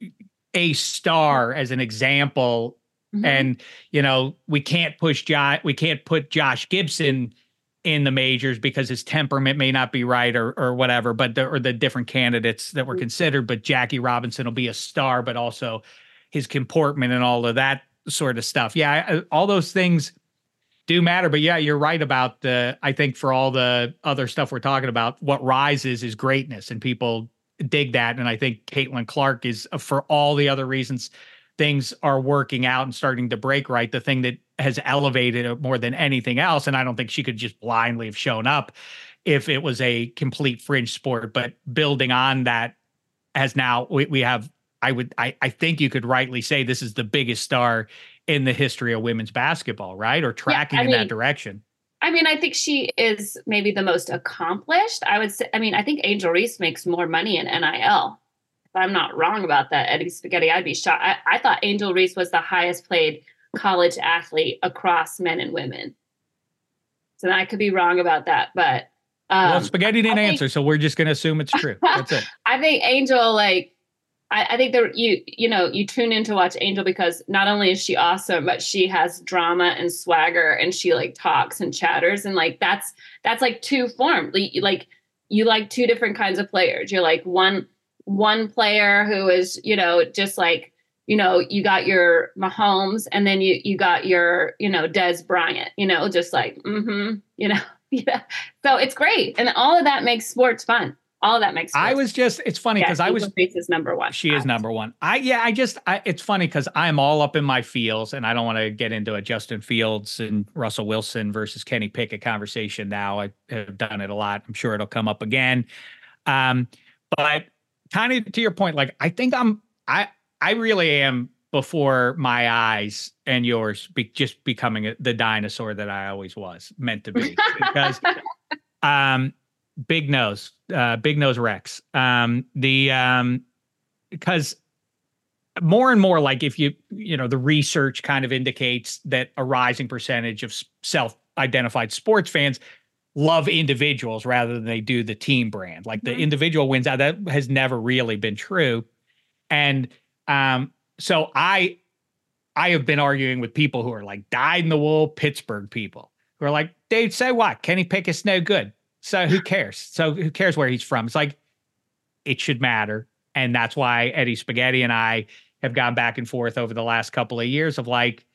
a star as an example. Mm-hmm. And, you know, we can't push Josh, we can't put Josh Gibson in the majors because his temperament may not be right or, or whatever, but the, or the different candidates that were considered, but Jackie Robinson will be a star, but also his comportment and all of that sort of stuff. Yeah. I, all those things do matter, but yeah, you're right about the, I think for all the other stuff we're talking about, what rises is greatness and people dig that. And I think Caitlin Clark is, for all the other reasons things are working out and starting to break right, the thing that has elevated it more than anything else. And I don't think she could just blindly have shown up if it was a complete fringe sport. But building on that, has now we, we have, I would, I, I think you could rightly say this is the biggest star in the history of women's basketball, right? Or tracking yeah, in mean, that direction. I mean, I think she is maybe the most accomplished. I would say, I mean, I think Angel Reese makes more money in N I L. If I'm not wrong about that, Eddie Spaghetti, I'd be shocked. I, I thought Angel Reese was the highest paid college athlete across men and women. So I could be wrong about that, but um, well, Spaghetti didn't think, answer, so we're just going to assume it's true. That's it. I think Angel, like, I, I think that you, you know, you tune in to watch Angel because not only is she awesome, but she has drama and swagger, and she like talks and chatters, and like that's that's like two forms. Like, like you like two different kinds of players. You're like one one player who is, you know, just like, you know, you got your Mahomes, and then you you got your, you know, Des Bryant, you know, just like, mm-hmm, you know, yeah. So it's great, and all of that makes sports fun. All of that makes sense. I was just, it's funny because yeah, I was. Reese is number one. She is number one. I, yeah, I just, I, it's funny because I'm all up in my feels, and I don't want to get into a Justin Fields and Russell Wilson versus Kenny Pickett conversation now. I have done it a lot. I'm sure it'll come up again. Um, but kind of to your point, like, I think I'm, I, I really am before my eyes and yours, be, just becoming a, the dinosaur that I always was meant to be. Because, um, Big nose, uh, big nose Rex. Um, the um, because more and more, like if you, you know, the research kind of indicates that a rising percentage of self-identified sports fans love individuals rather than they do the team brand. Like the mm-hmm. individual wins out. That has never really been true. And um, so I, I have been arguing with people who are like dyed in the wool Pittsburgh people who are like, Dave, say what? Kenny Pickett's no good. So who cares? So who cares where he's from? It's like, it should matter. And that's why Eddie Spaghetti and I have gone back and forth over the last couple of years of like,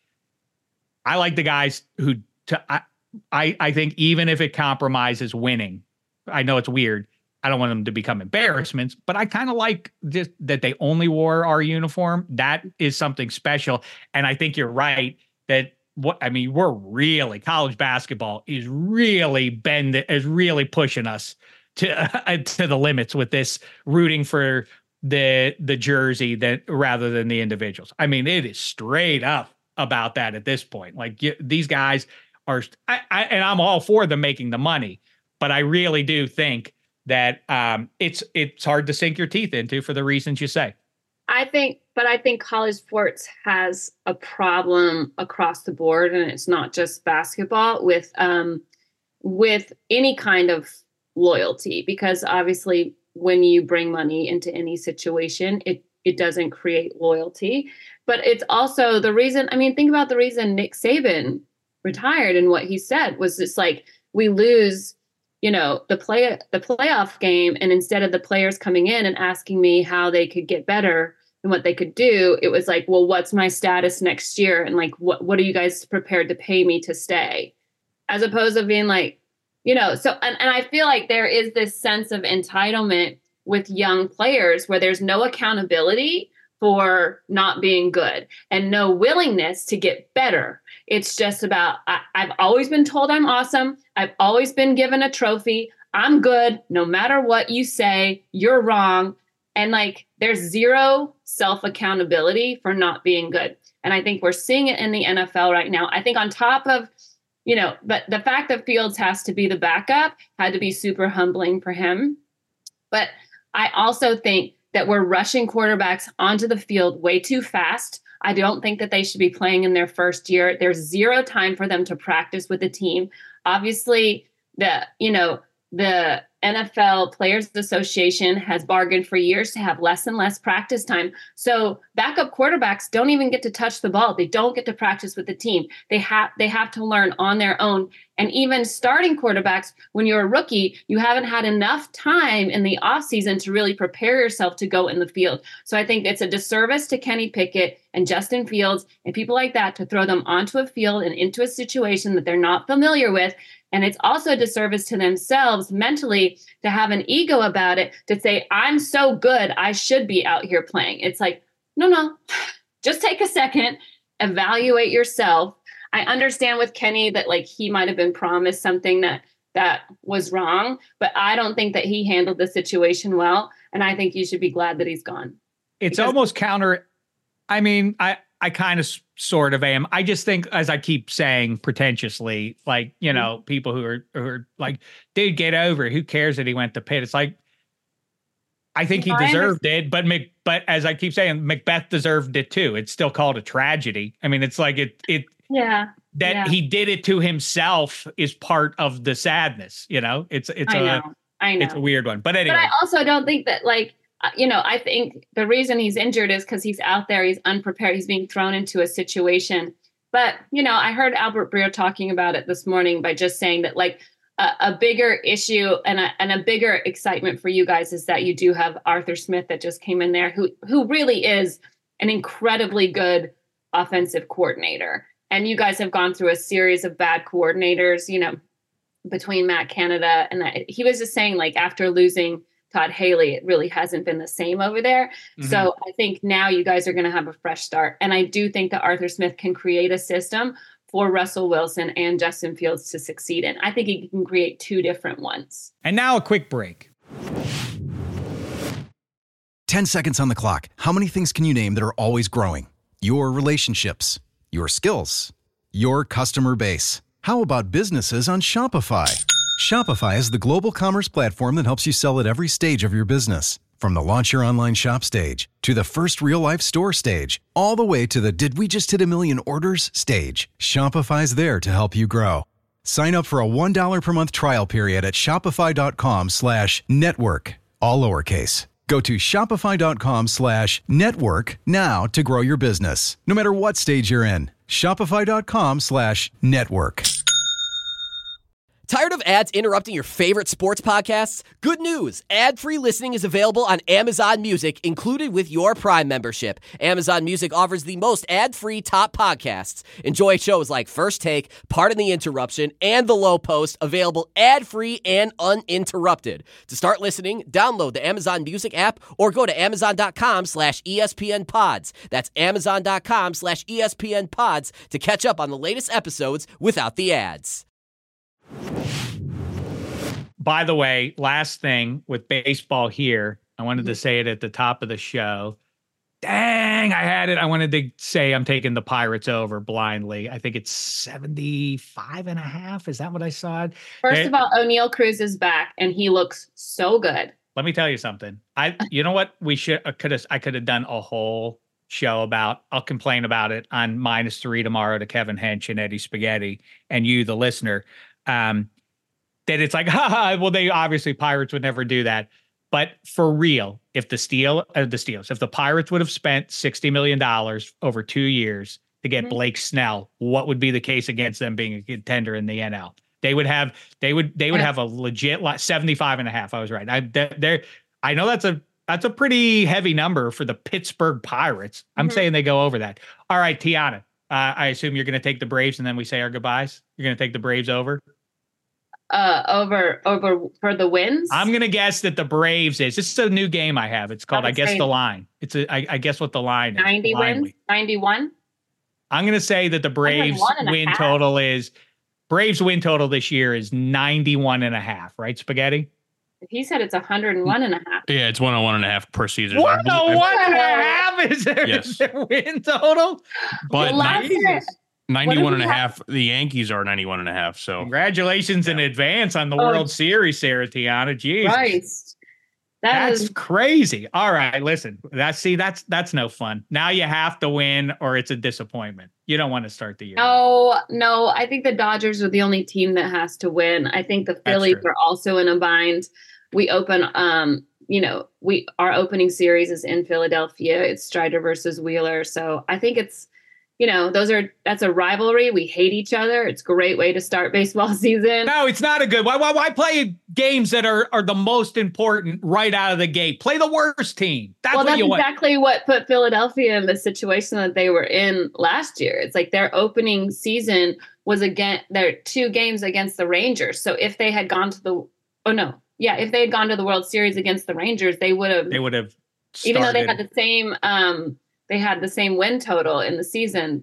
I like the guys who, to, I, I, I think even if it compromises winning, I know it's weird. I don't want them to become embarrassments, but I kind of like just that they only wore our uniform. That is something special. And I think you're right that what I mean, we're really college basketball is really bend is really pushing us to uh, to the limits with this rooting for the the jersey that rather than the individuals. I mean, it is straight up about that at this point. Like you, these guys are, I, I, and I'm all for them making the money, but I really do think that um, it's it's hard to sink your teeth into for the reasons you say. I think, but I think college sports has a problem across the board, and it's not just basketball with um, with any kind of loyalty, because obviously when you bring money into any situation, it it doesn't create loyalty. But it's also the reason. I mean, think about the reason Nick Saban retired, and what he said was just like, we lose, you know, the play the playoff game, and instead of the players coming in and asking me how they could get better and what they could do, it was like, well, what's my status next year? And like, what, what are you guys prepared to pay me to stay? As opposed to being like, you know, so, and, and I feel like there is this sense of entitlement with young players where there's no accountability for not being good and no willingness to get better. It's just about, I, I've always been told I'm awesome. I've always been given a trophy. I'm good. No matter what you say, you're wrong. And like, there's zero self-accountability for not being good. And I think we're seeing it in the N F L right now. I think on top of, you know, but the fact that Fields has to be the backup had to be super humbling for him. But I also think that we're rushing quarterbacks onto the field way too fast. I don't think that they should be playing in their first year. There's zero time for them to practice with the team. Obviously, the, you know, the N F L Players Association has bargained for years to have less and less practice time. So backup quarterbacks don't even get to touch the ball. They don't get to practice with the team. They have they have to learn on their own. And even starting quarterbacks, when you're a rookie, you haven't had enough time in the offseason to really prepare yourself to go in the field. So I think it's a disservice to Kenny Pickett and Justin Fields and people like that to throw them onto a field and into a situation that they're not familiar with. And it's also a disservice to themselves mentally to have an ego about it, to say, I'm so good, I should be out here playing. It's like, no, no, just take a second, evaluate yourself. I understand with Kenny that like he might have been promised something that that was wrong, but I don't think that he handled the situation well. And I think you should be glad that he's gone. It's Because- almost counter. I mean, I, I kind of sort of am. I just think, as I keep saying pretentiously, like, you know, mm-hmm. people who are, who are like, dude, get over it. Who cares that he went to Pitt? It's like, I think he deserved it, but Mc, but as I keep saying, Macbeth deserved it too. It's still called a tragedy. I mean, it's like it, it, yeah, that yeah. he did it to himself is part of the sadness. You know, it's, it's I a, know. I know. It's a weird one, but anyway. But I also don't think that like, you know, I think the reason he's injured is because he's out there, he's unprepared, he's being thrown into a situation. But, you know, I heard Albert Breer talking about it this morning by just saying that like a, a bigger issue and a, and a bigger excitement for you guys is that you do have Arthur Smith that just came in there, who who really is an incredibly good offensive coordinator. And you guys have gone through a series of bad coordinators, you know, between Matt Canada and that. He was just saying like after losing Todd Haley, it really hasn't been the same over there. Mm-hmm. So I think now you guys are going to have a fresh start. And I do think that Arthur Smith can create a system for Russell Wilson and Justin Fields to succeed in. I think he can create two different ones. And now a quick break. ten seconds on the clock. How many things can you name that are always growing? Your relationships, your skills, your customer base. How about businesses on Shopify? Shopify is the global commerce platform that helps you sell at every stage of your business. From the launch your online shop stage, to the first real-life store stage, all the way to the did we just hit a million orders stage. Shopify's there to help you grow. Sign up for a one dollar per month trial period at shopify.com slash network, all lowercase. Go to shopify.com slash network now to grow your business, no matter what stage you're in. Shopify.com slash network. Tired of ads interrupting your favorite sports podcasts? Good news! Ad-free listening is available on Amazon Music, included with your Prime membership. Amazon Music offers the most ad-free top podcasts. Enjoy shows like First Take, Pardon the Interruption, and The Low Post, available ad-free and uninterrupted. To start listening, download the Amazon Music app or go to amazon.com slash ESPN pods. That's amazon.com slash ESPN pods to catch up on the latest episodes without the ads. By the way, last thing with baseball here, I wanted to say it at the top of the show. Dang, I had it. I wanted to say I'm taking the Pirates over blindly. I think it's seventy-five and a half. Is that what I saw? First of all, O'Neal Cruz is back and he looks so good. Let me tell you something. I, you know what? We should, I could have, I could have done a whole show about, I'll complain about it on minus three tomorrow to Kevin Hench and Eddie Spaghetti and you, the listener. Um, that it's like, haha, well, they obviously Pirates would never do that. But for real, if the Steel, uh, the Steelers, if the Pirates would have spent sixty million dollars over two years to get mm-hmm. Blake Snell, what would be the case against them being a contender in the N L? They would have, they would, they would have a legit like seventy-five and a half. I was right. I, they're, I know that's a, that's a pretty heavy number for the Pittsburgh Pirates. I'm mm-hmm. saying they go over that. All right, Tiana, uh, I assume you're going to take the Braves and then we say our goodbyes. You're going to take the Braves over. Uh, over over for the wins. I'm gonna guess that the Braves is. This is a new game I have. It's called I, I guess the line. It's a I, I guess what the line is. ninety wins. ninety-one. I'm gonna say that the Braves win total is Braves win total this year is ninety-one and a half. Right, Spaghetti? He said it's one hundred one and a half. Yeah, it's one hundred one and a half per season. one hundred one and a half is their, yes. their win total. But ninety-one and a half, the Yankees are ninety-one and a half. So congratulations yeah. in advance on the oh, World Series, Sarah Tiana. Jesus. Christ. That that's is crazy. All right, listen. That's see, that's that's no fun. Now you have to win or it's a disappointment. You don't want to start the year. No, no. I think the Dodgers are the only team that has to win. I think the Phillies are also in a bind. We open um, you know, we our opening series is in Philadelphia. It's Strider versus Wheeler. So I think it's You know, those are that's a rivalry. We hate each other. It's a great way to start baseball season. No, it's not a good. Why? Why? Why play games that are, are the most important right out of the gate? Play the worst team. That's well, what that's you want. exactly what put Philadelphia in the situation that they were in last year. It's like their opening season was against their two games against the Rangers. So if they had gone to the oh no, yeah, if they had gone to the World Series against the Rangers, they would have. They would have. Even though they had the same. Um, They had the same win total in the season.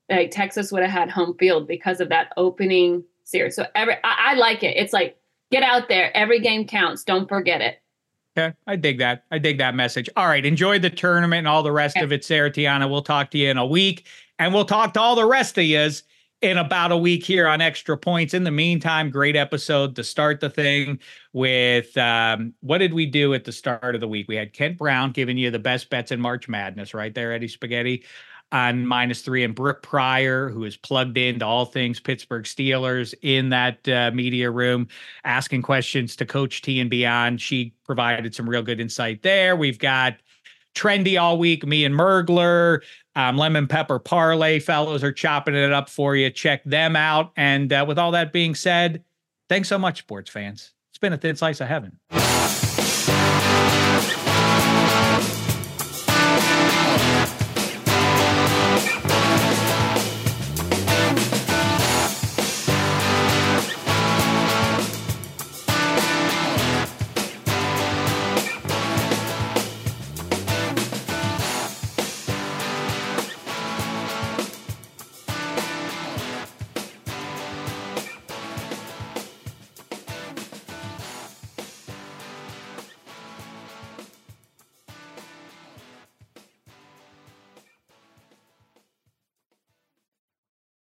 like Texas would have had home field because of that opening series. So every I, I like it. It's like, get out there. Every game counts. Don't forget it. Yeah, I dig that. I dig that message. All right. Enjoy the tournament and all the rest Okay. of it, Sarah Tiana. We'll talk to you in a week, and we'll talk to all the rest of yous in about a week here on Extra Points. In the meantime, great episode to start the thing with, um, what did we do at the start of the week? We had Kent Brown giving you the best bets in March Madness, right there, Eddie Spaghetti, on minus three, and Brooke Pryor, who is plugged into all things Pittsburgh Steelers in that uh, media room, asking questions to Coach T and beyond. She provided some real good insight there. We've got Trendy all week, me and Mergler, um, Lemon Pepper Parlay fellows are chopping it up for you. Check them out. And uh, with all that being said, thanks so much, sports fans. It's been a thin slice of heaven.